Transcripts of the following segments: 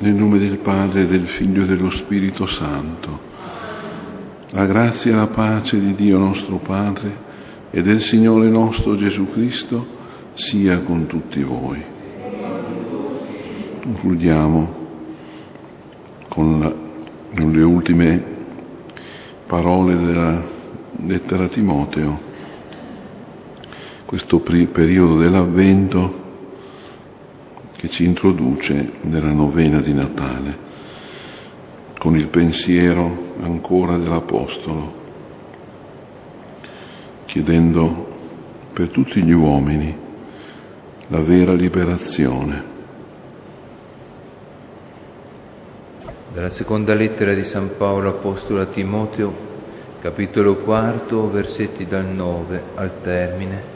Nel nome del Padre, del Figlio e dello Spirito Santo. La grazia e la pace di Dio nostro Padre e del Signore nostro Gesù Cristo sia con tutti voi. Concludiamo con le ultime parole della lettera a Timoteo, questo periodo dell'Avvento che ci introduce nella novena di Natale, con il pensiero ancora dell'Apostolo, chiedendo per tutti gli uomini la vera liberazione. Dalla seconda lettera di San Paolo Apostolo a Timoteo, capitolo 4, versetti dal 9 al termine.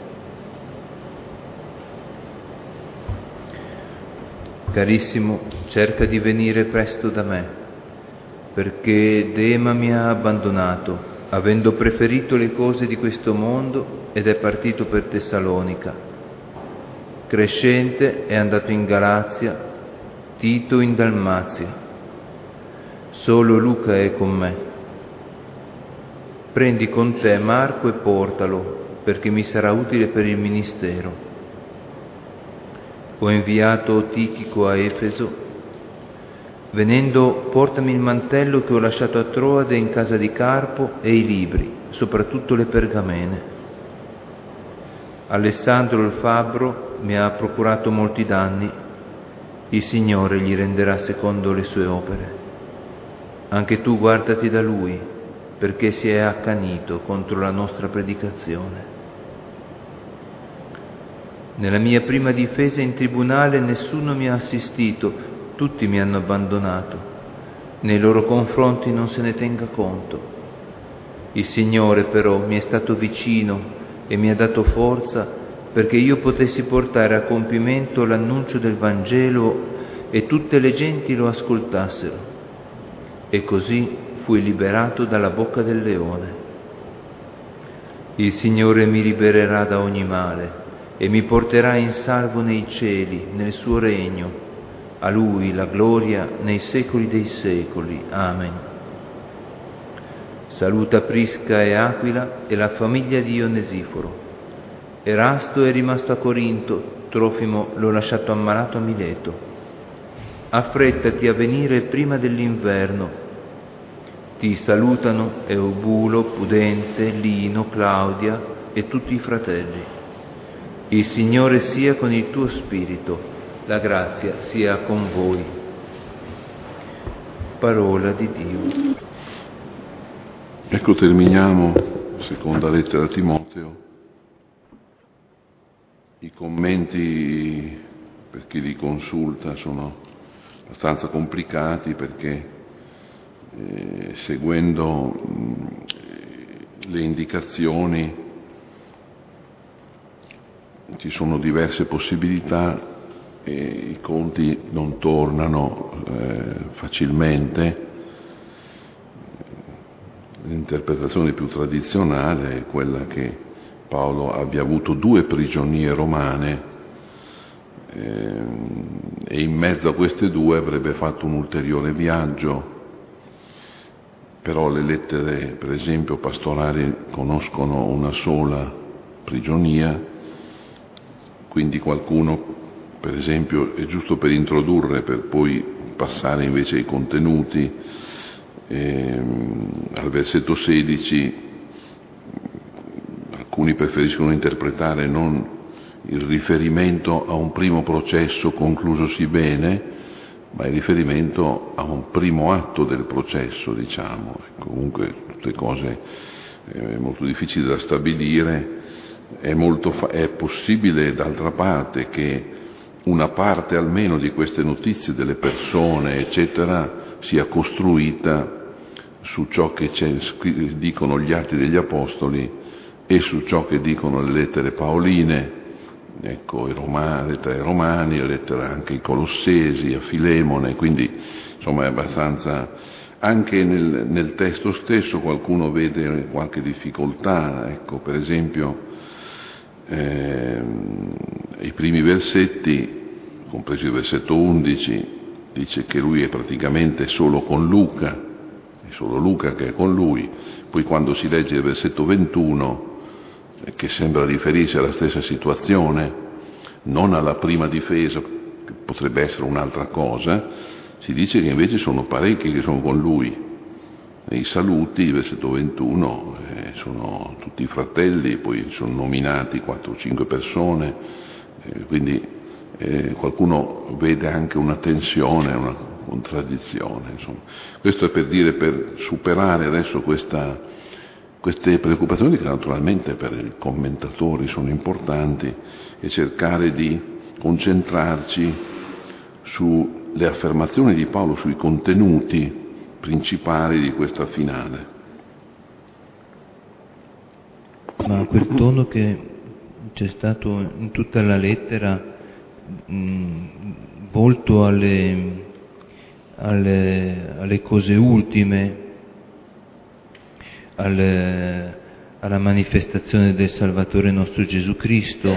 Carissimo, cerca di venire presto da me, perché Dema mi ha abbandonato, avendo preferito le cose di questo mondo ed è partito per Tessalonica. Crescente è andato in Galazia, Tito in Dalmazia. Solo Luca è con me. Prendi con te Marco e portalo, perché mi sarà utile per il ministero. Ho inviato Tichico a Efeso. Venendo, portami il mantello che ho lasciato a Troade in casa di Carpo e i libri, soprattutto le pergamene. Alessandro il fabbro mi ha procurato molti danni. Il Signore gli renderà secondo le sue opere. Anche tu guardati da lui, perché si è accanito contro la nostra predicazione. Nella mia prima difesa in tribunale nessuno mi ha assistito, tutti mi hanno abbandonato. Nei loro confronti non se ne tenga conto. Il Signore però mi è stato vicino e mi ha dato forza perché io potessi portare a compimento l'annuncio del Vangelo e tutte le genti lo ascoltassero. E così fui liberato dalla bocca del leone. Il Signore mi libererà da ogni male e mi porterà in salvo nei cieli, nel suo regno. A Lui la gloria nei secoli dei secoli. Amen. Saluta Prisca e Aquila e la famiglia di Onesiforo. Erasto è rimasto a Corinto, Trofimo l'ho lasciato ammalato a Mileto. Affrettati a venire prima dell'inverno. Ti salutano Eubulo, Pudente, Lino, Claudia e tutti i fratelli. Il Signore sia con il tuo spirito, la grazia sia con voi. Parola di Dio. Ecco, terminiamo, seconda lettera a Timoteo. I commenti, per chi li consulta, sono abbastanza complicati perché seguendo le indicazioni ci sono diverse possibilità e i conti non tornano facilmente. L'interpretazione più tradizionale è quella che Paolo abbia avuto 2 prigionie romane e in mezzo a queste 2 avrebbe fatto un ulteriore viaggio, però le lettere, per esempio, pastorali conoscono una sola prigionia. Quindi qualcuno, per esempio, è giusto per introdurre, per poi passare invece ai contenuti, al versetto 16, alcuni preferiscono interpretare non il riferimento a un primo processo conclusosi bene, ma il riferimento a un primo atto del processo, diciamo. Comunque tutte cose molto difficili da stabilire. È possibile, d'altra parte, che una parte almeno di queste notizie delle persone, eccetera, sia costruita su ciò che dicono gli Atti degli Apostoli e su ciò che dicono le lettere paoline, ecco, le lettere ai Romani, le lettere anche ai Colossesi, a Filemone, quindi insomma è abbastanza. Anche nel testo stesso qualcuno vede qualche difficoltà, ecco, per esempio i primi versetti, compreso il versetto 11, dice che lui è praticamente solo con Luca, è solo Luca che è con lui. Poi quando si legge il versetto 21, che sembra riferirsi alla stessa situazione, non alla prima difesa, che potrebbe essere un'altra cosa, si dice che invece sono parecchi che sono con lui. Nei saluti, il versetto 21, sono tutti fratelli, poi sono nominati 4 o 5 persone, quindi qualcuno vede anche una tensione, una contraddizione. Insomma. Questo è per dire, per superare adesso queste preoccupazioni che naturalmente per i commentatori sono importanti, e cercare di concentrarci sulle affermazioni di Paolo, sui contenuti principali di questa finale. Ma quel tono che c'è stato in tutta la lettera, volto alle cose ultime, alla manifestazione del Salvatore nostro Gesù Cristo,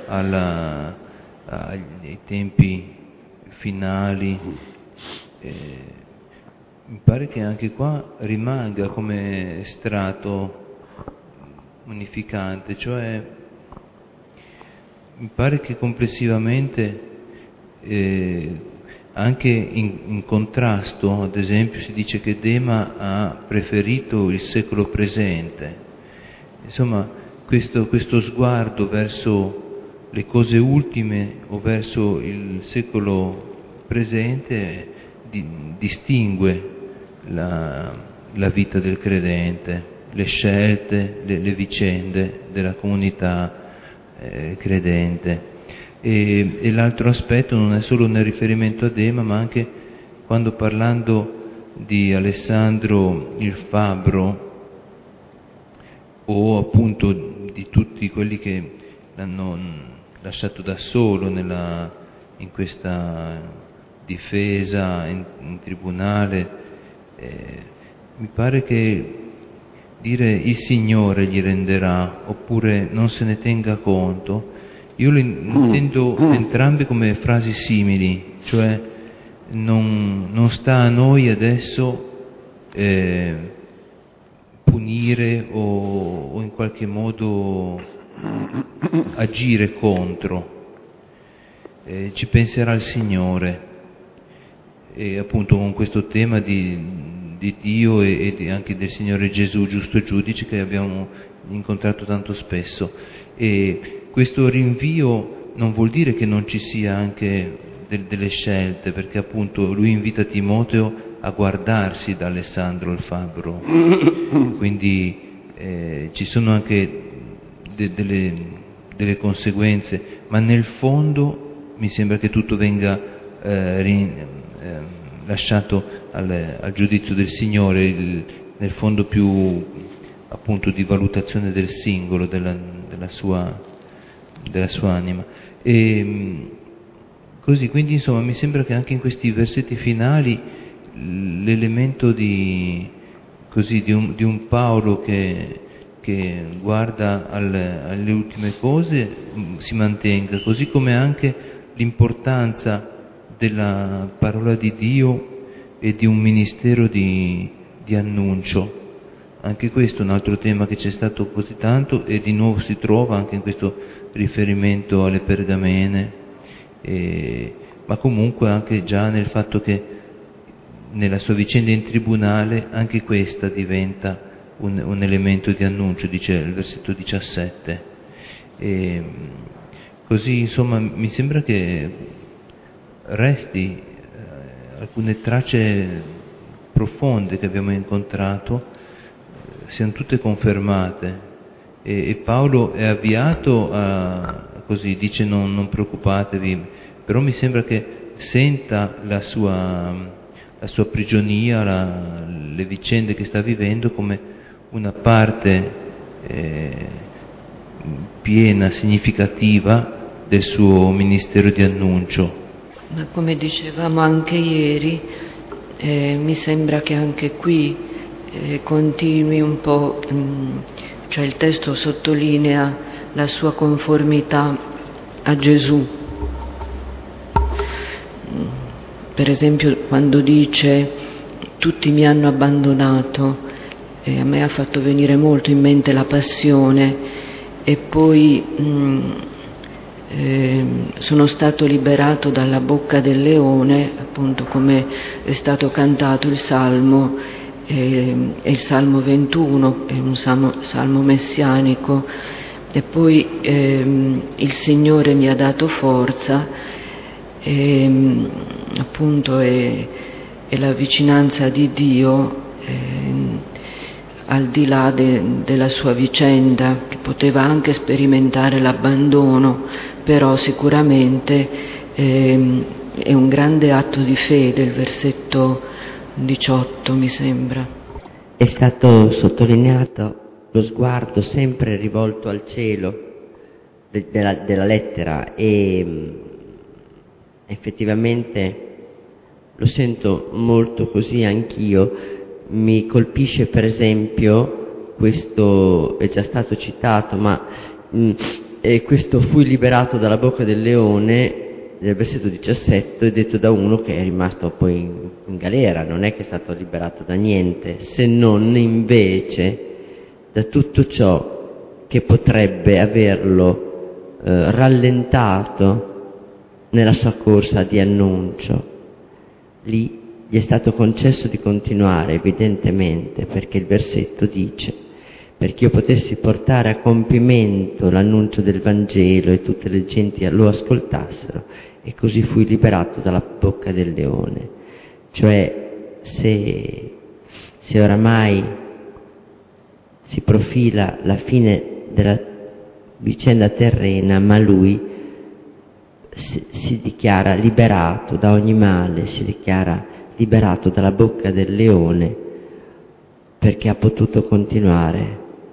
ai tempi finali, mi pare che anche qua rimanga come strato unificante, cioè mi pare che complessivamente anche in contrasto, ad esempio si dice che Dema ha preferito il secolo presente, insomma questo sguardo verso le cose ultime o verso il secolo presente distingue la vita del credente, le scelte, le vicende della comunità credente. E l'altro aspetto non è solo nel riferimento a Dema, ma anche quando, parlando di Alessandro il Fabbro, o appunto di tutti quelli che l'hanno lasciato da solo in questa difesa in tribunale, mi pare che dire il Signore gli renderà, oppure non se ne tenga conto, io le intendo entrambe come frasi simili, cioè non sta a noi adesso punire o in qualche modo agire contro, ci penserà il Signore. E appunto con questo tema di Dio e anche del Signore Gesù, giusto giudice, che abbiamo incontrato tanto spesso. E questo rinvio non vuol dire che non ci sia anche delle scelte, perché appunto lui invita Timoteo a guardarsi da Alessandro il Fabbro, quindi ci sono anche delle conseguenze, ma nel fondo mi sembra che tutto venga lasciato al giudizio del Signore, nel fondo più appunto di valutazione del singolo, della sua anima. E così, quindi insomma mi sembra che anche in questi versetti finali l'elemento di un Paolo che guarda alle ultime cose si mantenga, così come anche l'importanza della parola di Dio e di un ministero di annuncio. Anche questo è un altro tema che c'è stato così tanto e di nuovo si trova anche in questo riferimento alle pergamene, ma comunque anche già nel fatto che nella sua vicenda in tribunale anche questa diventa un elemento di annuncio, dice il versetto 17. Così insomma mi sembra che resti alcune tracce profonde che abbiamo incontrato siano tutte confermate, e Paolo è avviato così, dice non preoccupatevi, però mi sembra che senta la sua prigionia, le vicende che sta vivendo come una parte piena, significativa del suo ministero di annuncio. Ma come dicevamo anche ieri, mi sembra che anche qui continui un po', cioè il testo sottolinea la sua conformità a Gesù. per esempio quando dice tutti mi hanno abbandonato, a me ha fatto venire molto in mente la Passione, e poi sono stato liberato dalla bocca del leone, appunto come è stato cantato il Salmo, è il Salmo 21, è un salmo messianico, e poi il Signore mi ha dato forza, appunto è la vicinanza di Dio, al di là della sua vicenda, che poteva anche sperimentare l'abbandono, però sicuramente è un grande atto di fede, il versetto 18 mi sembra. È stato sottolineato lo sguardo sempre rivolto al cielo della lettera, e effettivamente lo sento molto così anch'io. Mi colpisce per esempio, questo è già stato citato, ma questo fui liberato dalla bocca del leone, del versetto 17, è detto da uno che è rimasto poi in galera, non è che è stato liberato da niente, se non invece da tutto ciò che potrebbe averlo rallentato nella sua corsa di annuncio. Lì gli è stato concesso di continuare, evidentemente, perché il versetto dice: perché io potessi portare a compimento l'annuncio del Vangelo e tutte le genti lo ascoltassero, e così fui liberato dalla bocca del leone. Cioè, se oramai si profila la fine della vicenda terrena, ma lui si dichiara liberato da ogni male, si dichiara liberato dalla bocca del leone, perché ha potuto continuare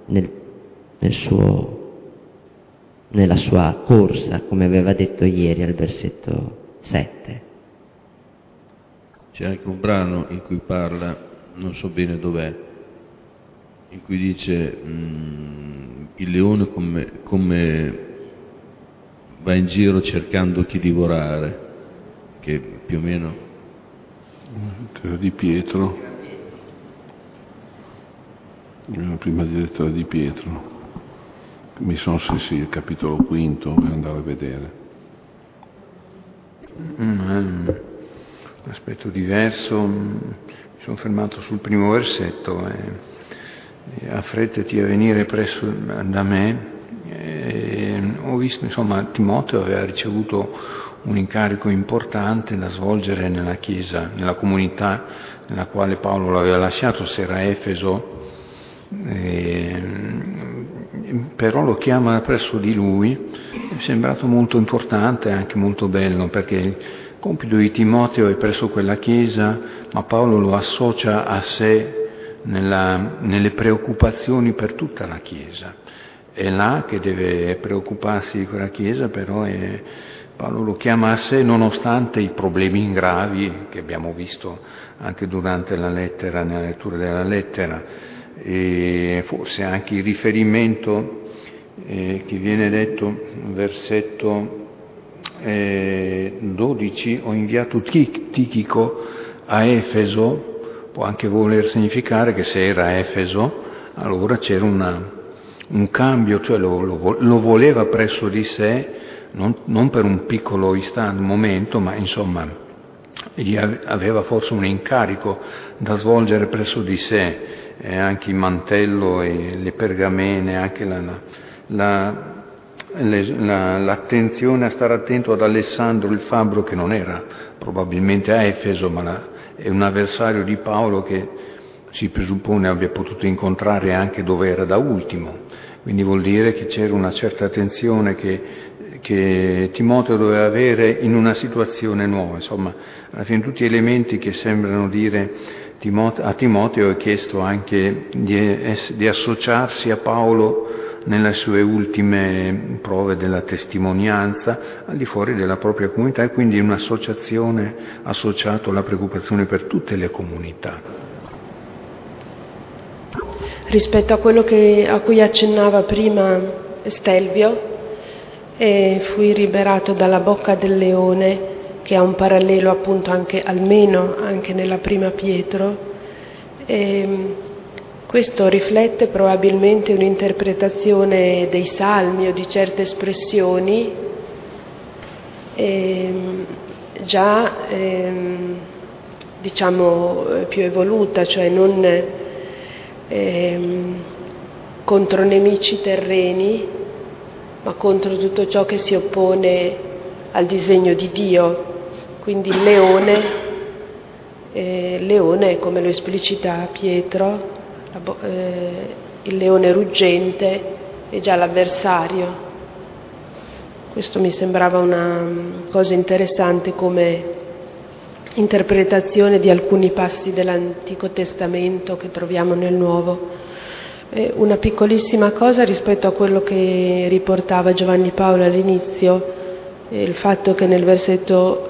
nella sua corsa, come aveva detto ieri al versetto 7. C'è anche un brano in cui parla, non so bene dov'è, in cui dice il leone come va in giro cercando chi divorare, che più o meno... Lettera di Pietro, la prima di lettera di Pietro, mi sono il capitolo 5, per andare a vedere. Un aspetto diverso, mi sono fermato sul primo versetto, affrettati a venire presso da me. Ho visto, insomma, Timoteo aveva ricevuto un incarico importante da svolgere nella Chiesa, nella comunità nella quale Paolo l'aveva lasciato, se era Efeso, però lo chiama presso di lui. Mi è sembrato molto importante e anche molto bello, perché il compito di Timoteo è presso quella Chiesa, ma Paolo lo associa a sé nelle preoccupazioni per tutta la Chiesa. È là che deve preoccuparsi di quella Chiesa, però Paolo lo chiama a sé nonostante i problemi gravi che abbiamo visto anche durante la lettera, nella lettura della lettera, e forse anche il riferimento che viene detto, versetto 12, ho inviato Tichico a Efeso, può anche voler significare che se era a Efeso allora c'era un cambio, cioè lo voleva presso di sé, non per un piccolo istante, momento, ma insomma aveva forse un incarico da svolgere presso di sé, anche il mantello e le pergamene, anche l'attenzione a stare attento ad Alessandro il fabbro, che non era probabilmente a Efeso, ma è un avversario di Paolo che si presuppone abbia potuto incontrare anche dove era da ultimo. Quindi vuol dire che c'era una certa attenzione che Timoteo doveva avere in una situazione nuova. Insomma, alla fine tutti elementi che sembrano dire a Timoteo è chiesto anche di associarsi a Paolo nelle sue ultime prove della testimonianza al di fuori della propria comunità, e quindi un'associazione associata alla preoccupazione per tutte le comunità. Rispetto a quello a cui accennava prima Stelvio, fui liberato dalla bocca del leone, che ha un parallelo appunto almeno anche nella prima Pietro. Questo riflette probabilmente un'interpretazione dei salmi o di certe espressioni già diciamo più evoluta, cioè non contro nemici terreni, ma contro tutto ciò che si oppone al disegno di Dio. Quindi il leone, come lo esplicita Pietro, il leone ruggente è già l'avversario. Questo mi sembrava una cosa interessante come interpretazione di alcuni passi dell'Antico Testamento che troviamo nel Nuovo. Una piccolissima cosa rispetto a quello che riportava Giovanni Paolo all'inizio, il fatto che nel versetto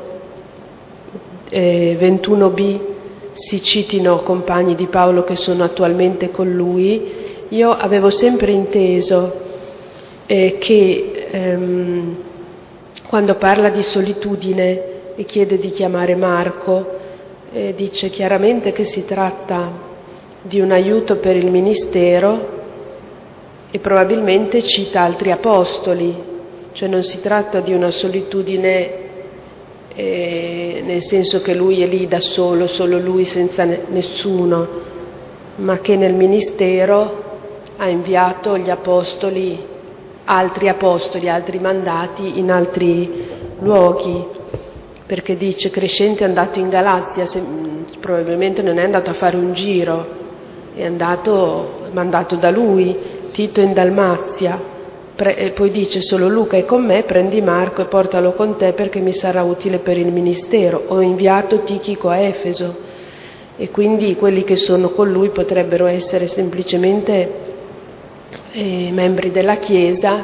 21b si citino compagni di Paolo che sono attualmente con lui. Io avevo sempre inteso che quando parla di solitudine e chiede di chiamare Marco, dice chiaramente che si tratta di un aiuto per il ministero e probabilmente cita altri apostoli, cioè non si tratta di una solitudine nel senso che lui è lì da solo lui senza nessuno, ma che nel ministero ha inviato gli apostoli, altri mandati in altri luoghi, perché dice Crescente è andato in Galazia, probabilmente non è andato a fare un giro, è mandato da lui, Tito in Dalmazia. E poi dice solo Luca è con me, prendi Marco e portalo con te perché mi sarà utile per il ministero. Ho inviato Tichico a Efeso, e quindi quelli che sono con lui potrebbero essere semplicemente membri della Chiesa,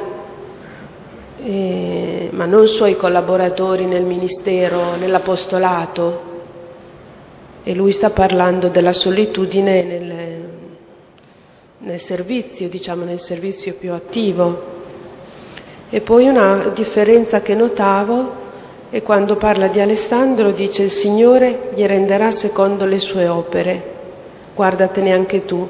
ma non suoi collaboratori nel ministero, nell'apostolato. E lui sta parlando della solitudine nel servizio, diciamo nel servizio più attivo. E poi una differenza che notavo è quando parla di Alessandro, dice il Signore gli renderà secondo le sue opere, guardatene anche tu.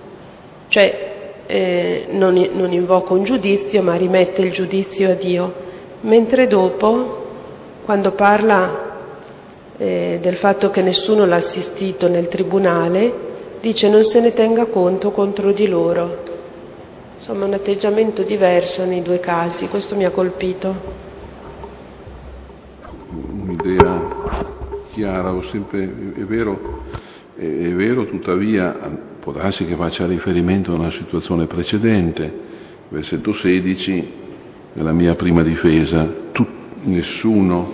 Cioè non invoca un giudizio, ma rimette il giudizio a Dio. Mentre dopo, quando parla del fatto che nessuno l'ha assistito nel tribunale, dice non se ne tenga conto contro di loro. Insomma, un atteggiamento diverso nei due casi, questo mi ha colpito. Un'idea chiara, è vero, tuttavia può darsi che faccia riferimento a una situazione precedente, versetto 16, nella mia prima difesa, nessuno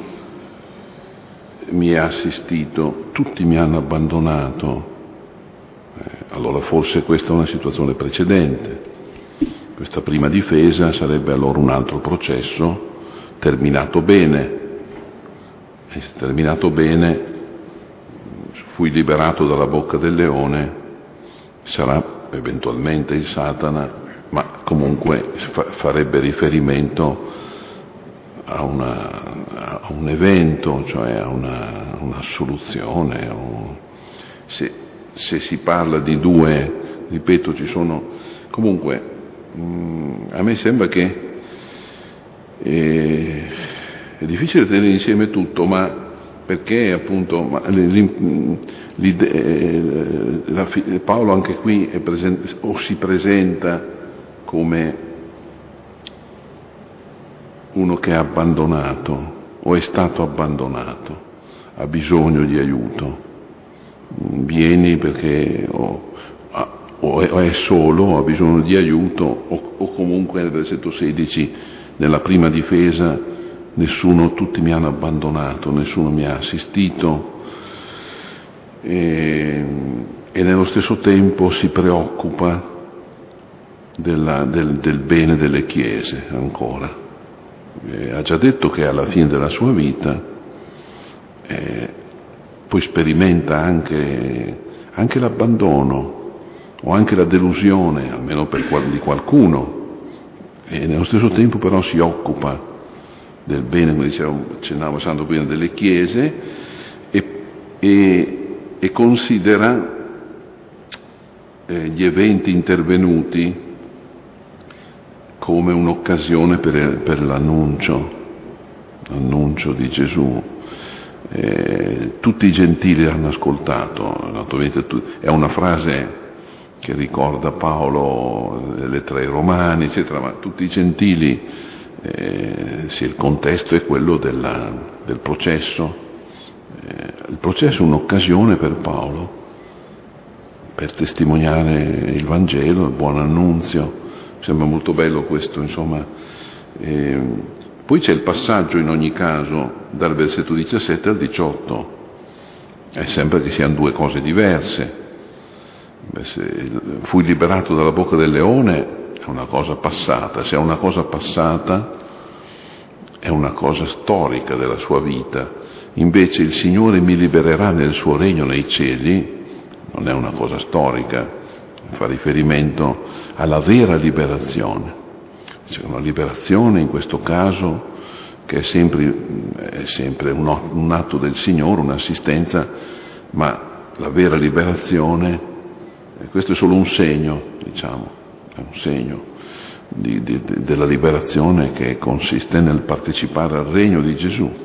mi ha assistito, tutti mi hanno abbandonato. Allora forse questa è una situazione precedente. Questa prima difesa sarebbe allora un altro processo terminato bene. E se terminato bene, fui liberato dalla bocca del leone, sarà eventualmente il Satana, ma comunque farebbe riferimento a un evento, cioè a una soluzione. Se si parla di due, ripeto, ci sono comunque. A me sembra che è difficile tenere insieme tutto, ma perché appunto Paolo anche qui è presente, o si presenta come uno che è abbandonato o è stato abbandonato, ha bisogno di aiuto, vieni perché o è solo, o ha bisogno di aiuto, o comunque nel versetto 16, nella prima difesa, tutti mi hanno abbandonato, nessuno mi ha assistito, e nello stesso tempo si preoccupa del bene delle chiese ancora. Ha già detto che alla fine della sua vita poi sperimenta anche l'abbandono, o anche la delusione, almeno di qualcuno, e nello stesso tempo però si occupa del bene, come accennava Santo Pio, delle chiese, e considera gli eventi intervenuti come un'occasione per l'annuncio di Gesù. Tutti i gentili hanno ascoltato, naturalmente è una frase che ricorda Paolo, le lettere ai Romani, eccetera, ma tutti i gentili, il contesto è quello del processo. Il processo è un'occasione per Paolo per testimoniare il Vangelo, il buon annunzio. Mi sembra molto bello questo, insomma. Poi c'è il passaggio, in ogni caso, dal versetto 17 al 18. È sempre che siano due cose diverse. Se fui liberato dalla bocca del leone, è una cosa passata. Se è una cosa passata, è una cosa storica della sua vita. Invece il Signore mi libererà nel suo regno nei cieli, non è una cosa storica, fa riferimento alla vera liberazione. C'è una liberazione in questo caso che è sempre un atto del Signore, un'assistenza, ma la vera liberazione, questo è solo un segno, diciamo, è un segno della liberazione che consiste nel partecipare al regno di Gesù.